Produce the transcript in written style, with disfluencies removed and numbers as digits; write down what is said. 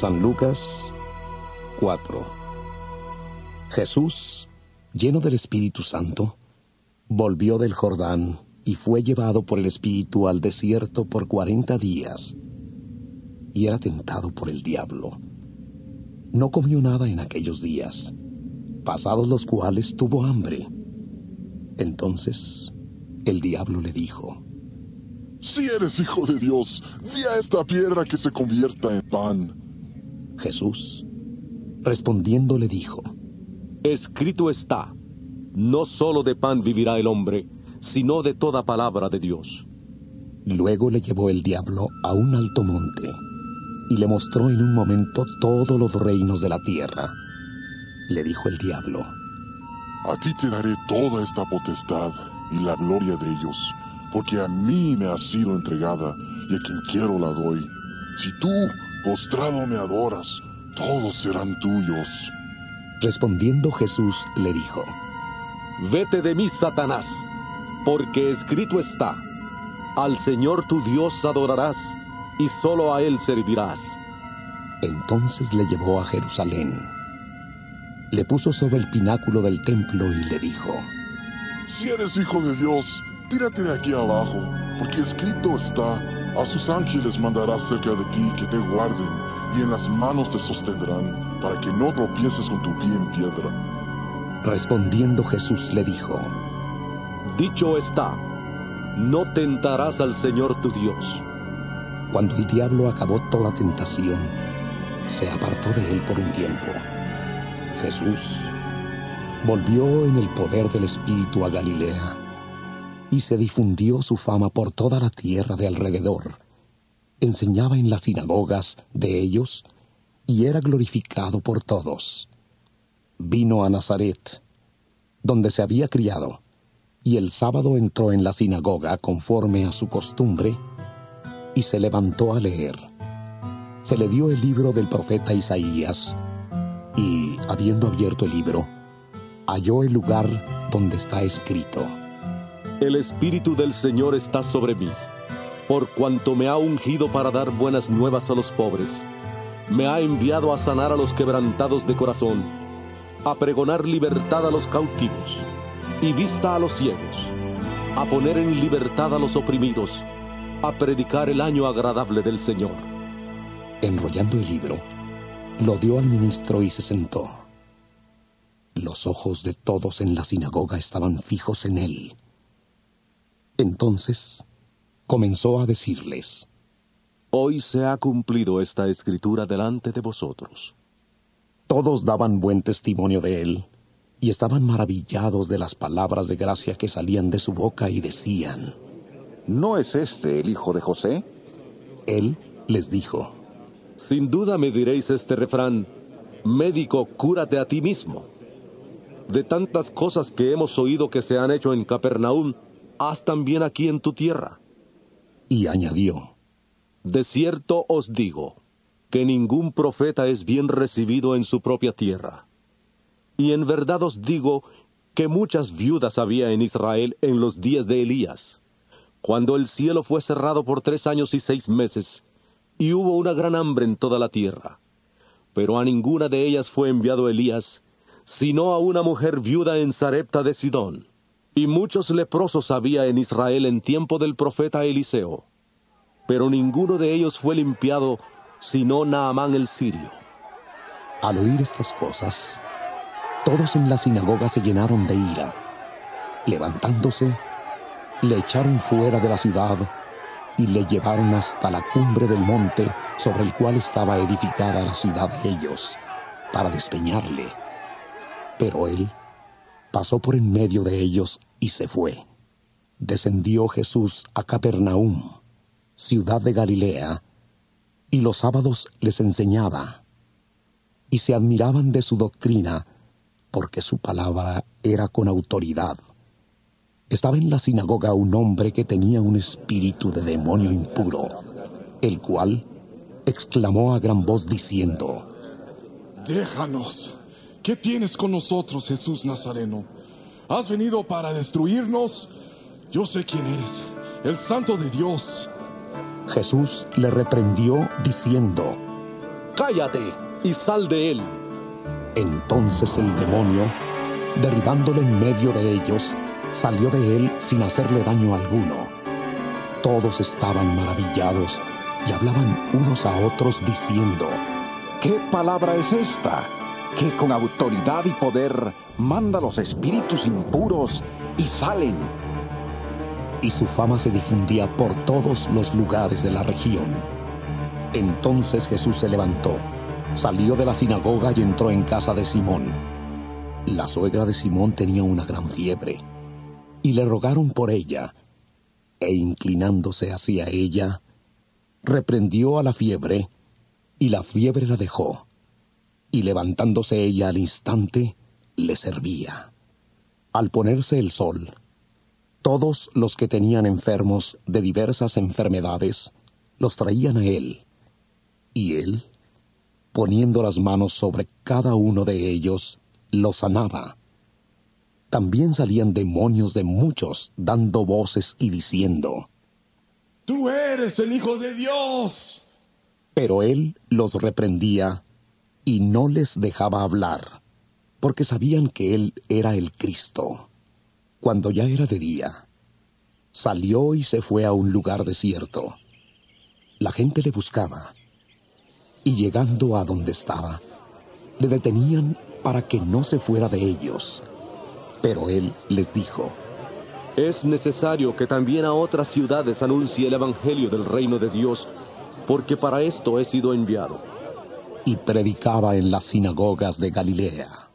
San Lucas 4. Jesús, lleno del Espíritu Santo, volvió del Jordán y fue llevado por el Espíritu al desierto por 40 días, y era tentado por el diablo. No comió nada en aquellos días, pasados los cuales tuvo hambre. Entonces el diablo le dijo: Si eres hijo de Dios, di a esta piedra que se convierta en pan. Jesús, respondiendo, le dijo: Escrito está, no solo de pan vivirá el hombre, sino de toda palabra de Dios. Luego le llevó el diablo a un alto monte, y le mostró en un momento todos los reinos de la tierra. Le dijo el diablo: A ti te daré toda esta potestad y la gloria de ellos, porque a mí me ha sido entregada, y a quien quiero la doy. Si tú, postrado, me adoras, todos serán tuyos. Respondiendo Jesús le dijo: Vete de mí, Satanás, porque escrito está, al Señor tu Dios adorarás, y solo a Él servirás. Entonces le llevó a Jerusalén. Le puso sobre el pináculo del templo y le dijo: Si eres hijo de Dios, tírate de aquí abajo, porque escrito está, a sus ángeles mandará cerca de ti que te guarden, y en las manos te sostendrán, para que no tropieces con tu pie en piedra. Respondiendo Jesús le dijo: Dicho está, no tentarás al Señor tu Dios. Cuando el diablo acabó toda tentación, se apartó de él por un tiempo. Jesús volvió en el poder del Espíritu a Galilea, y se difundió su fama por toda la tierra de alrededor. Enseñaba en las sinagogas de ellos, y era glorificado por todos. Vino a Nazaret, donde se había criado, y el sábado entró en la sinagoga conforme a su costumbre, y se levantó a leer. Se le dio el libro del profeta Isaías, y, habiendo abierto el libro, halló el lugar donde está escrito: El Espíritu del Señor está sobre mí, por cuanto me ha ungido para dar buenas nuevas a los pobres. Me ha enviado a sanar a los quebrantados de corazón, a pregonar libertad a los cautivos, y vista a los ciegos, a poner en libertad a los oprimidos, a predicar el año agradable del Señor. Enrollando el libro, lo dio al ministro y se sentó. Los ojos de todos en la sinagoga estaban fijos en él. Entonces comenzó a decirles: Hoy se ha cumplido esta escritura delante de vosotros. Todos daban buen testimonio de él, y estaban maravillados de las palabras de gracia que salían de su boca, y decían: ¿No es este el hijo de José? Él les dijo: Sin duda me diréis este refrán: médico, cúrate a ti mismo. De tantas cosas que hemos oído que se han hecho en Capernaum, haz también aquí en tu tierra. Y añadió: De cierto os digo, que ningún profeta es bien recibido en su propia tierra. Y en verdad os digo que muchas viudas había en Israel en los días de Elías, cuando el cielo fue cerrado por 3 años y 6 meses, y hubo una gran hambre en toda la tierra. Pero a ninguna de ellas fue enviado Elías, sino a una mujer viuda en Sarepta de Sidón. Y muchos leprosos había en Israel en tiempo del profeta Eliseo. Pero ninguno de ellos fue limpiado, sino Naamán el sirio. Al oír estas cosas, todos en la sinagoga se llenaron de ira. Levantándose, le echaron fuera de la ciudad y le llevaron hasta la cumbre del monte sobre el cual estaba edificada la ciudad de ellos, para despeñarle. Pero él pasó por en medio de ellos y se fue. Descendió Jesús a Capernaum, ciudad de Galilea, y los sábados les enseñaba. Y se admiraban de su doctrina, porque su palabra era con autoridad. Estaba en la sinagoga un hombre que tenía un espíritu de demonio impuro, el cual exclamó a gran voz diciendo: Déjanos. ¿Qué tienes con nosotros, Jesús Nazareno? ¿Has venido para destruirnos? Yo sé quién eres, el Santo de Dios. Jesús le reprendió diciendo: cállate y sal de él. Entonces el demonio, derribándole en medio de ellos, salió de él sin hacerle daño alguno. Todos estaban maravillados y hablaban unos a otros diciendo: ¿Qué palabra es esta? Que con autoridad y poder manda a los espíritus impuros y salen. Y su fama se difundía por todos los lugares de la región. Entonces Jesús se levantó, salió de la sinagoga y entró en casa de Simón. La suegra de Simón tenía una gran fiebre, y le rogaron por ella, e inclinándose hacia ella, reprendió a la fiebre, y la fiebre la dejó, y levantándose ella al instante, le servía. Al ponerse el sol, todos los que tenían enfermos de diversas enfermedades los traían a él, y él, poniendo las manos sobre cada uno de ellos, los sanaba. También salían demonios de muchos, dando voces y diciendo: ¡Tú eres el Hijo de Dios! Pero él los reprendía y no les dejaba hablar, porque sabían que él era el Cristo. Cuando ya era de día, salió y se fue a un lugar desierto. La gente le buscaba, y llegando a donde estaba, le detenían para que no se fuera de ellos. Pero él les dijo: Es necesario que también a otras ciudades anuncie el evangelio del reino de Dios, porque para esto he sido enviado. Y predicaba en las sinagogas de Galilea.